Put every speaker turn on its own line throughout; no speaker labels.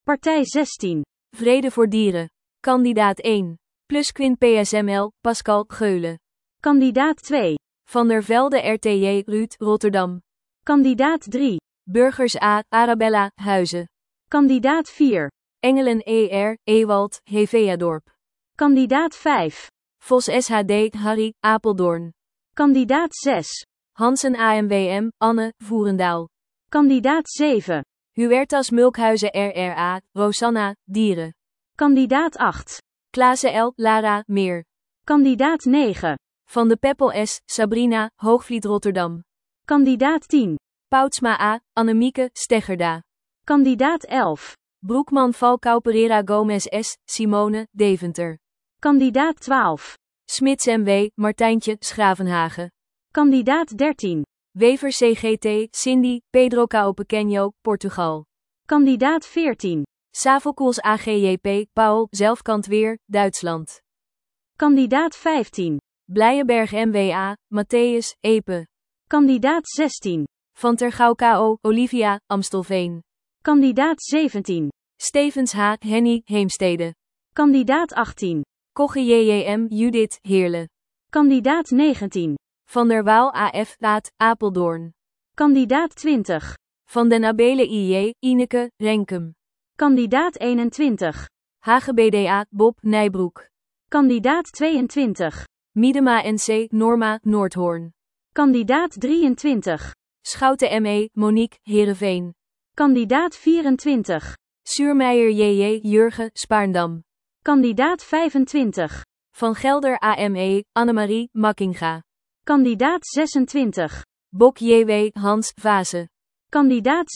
Partij 16.
Vrede voor Dieren. Kandidaat 1. Plusquin PSML, Pascal Geulen.
Kandidaat 2.
Van der Velde RTJ Ruud, Rotterdam.
Kandidaat 3.
Burgers A, Arabella, Huizen.
Kandidaat 4.
Engelen ER, Ewald, Heveadorp.
Kandidaat 5.
Vos SHD, Harry, Apeldoorn.
Kandidaat 6.
Hansen AMWM, Anne, Voerendaal.
Kandidaat 7.
Huertas Mulkhuizen RRA, Rosanna, Dieren.
Kandidaat 8.
Klaassen L, Lara, Meer.
Kandidaat 9.
Van de Peppel S, Sabrina, Hoogvliet Rotterdam.
Kandidaat 10.
Poutsma A, Annemieke, Steggerda.
Kandidaat 11.
Broekman Valkau Pereira Gomez S, Simone, Deventer.
Kandidaat 12.
Smits MW, Martijntje, Schravenhagen.
Kandidaat 13.
Wever CGT, Cindy, Pedro Cao Pequeño, Portugal.
Kandidaat 14.
Savelkoels AGJP, Paul, Zelfkantweer, Duitsland.
Kandidaat 15.
Blijenberg MWA, Matthäus, Epe.
Kandidaat 16.
Van ter Gouw KO, Olivia, Amstelveen.
Kandidaat 17.
Stevens H, Henny, Heemstede.
Kandidaat 18.
Kogge JJM, Judith, Heerlen.
Kandidaat 19.
Van der Waal AF, Laat, Apeldoorn.
Kandidaat 20.
Van den Abele IJ, Ineke, Renkum.
Kandidaat 21.
HGBDA, Bob, Nijbroek.
Kandidaat 22.
Miedema NC, Norma, Noordhoorn.
Kandidaat 23.
Schouten ME, Monique, Heerenveen.
Kandidaat 24.
Suurmeijer JJ, Jurgen, Spaarndam.
Kandidaat 25.
Van Gelder AME, Annemarie, Makkinga.
Kandidaat 26.
Bok JW, Hans, Vase.
Kandidaat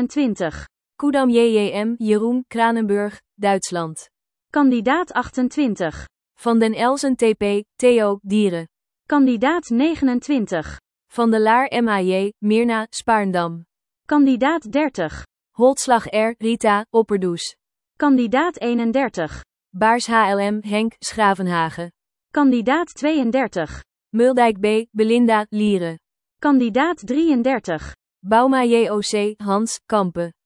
27.
Koedam JJM, Jeroen, Kranenburg, Duitsland.
Kandidaat 28.
Van den Elzen TP, Theo, Dieren.
Kandidaat 29.
Van de Laar MAJ, Mirna, Spaarndam.
Kandidaat 30.
Holtslag R, Rita, Opperdoes.
Kandidaat 31.
Baars HLM, Henk, Schravenhagen.
Kandidaat 32.
Muldijk B, Belinda, Lieren.
Kandidaat 33.
Bauma JOC, Hans, Kampen.